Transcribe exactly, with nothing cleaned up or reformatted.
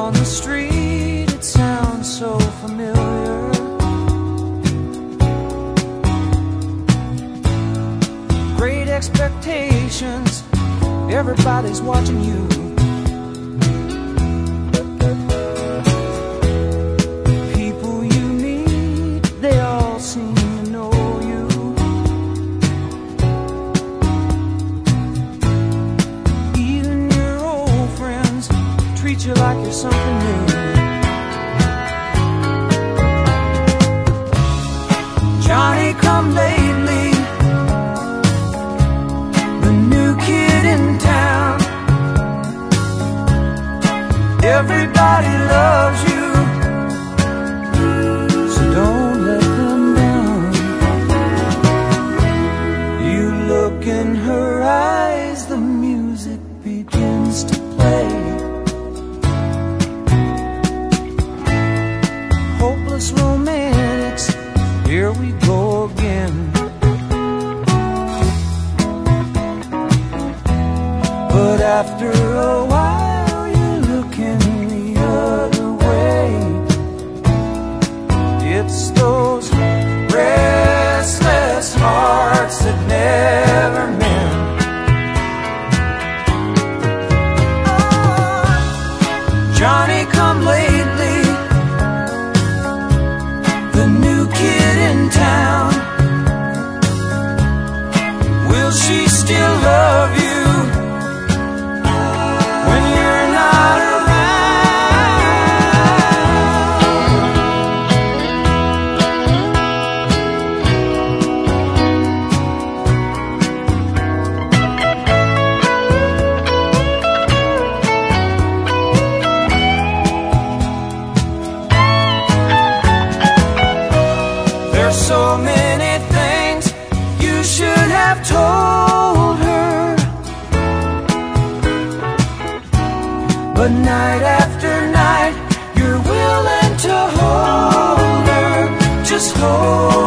on the street, it sounds so familiar. Great expectations, everybody's watching you. People you meet, they all seem to know you. Even your old friends treat you like you're something new. Johnny come lately, the new kid in town. Everybody loves you, so don't let them down. You look in her eyes, the music begins to play. Hopeless romantics, here we go again. But after a while, you're looking the other way. It's those restless hearts that never mend. Oh, Johnny come lately, the new kid in town. Will she still love you when you're not There's so many things you should have told her, but night after night you're willing to hold her. Just hold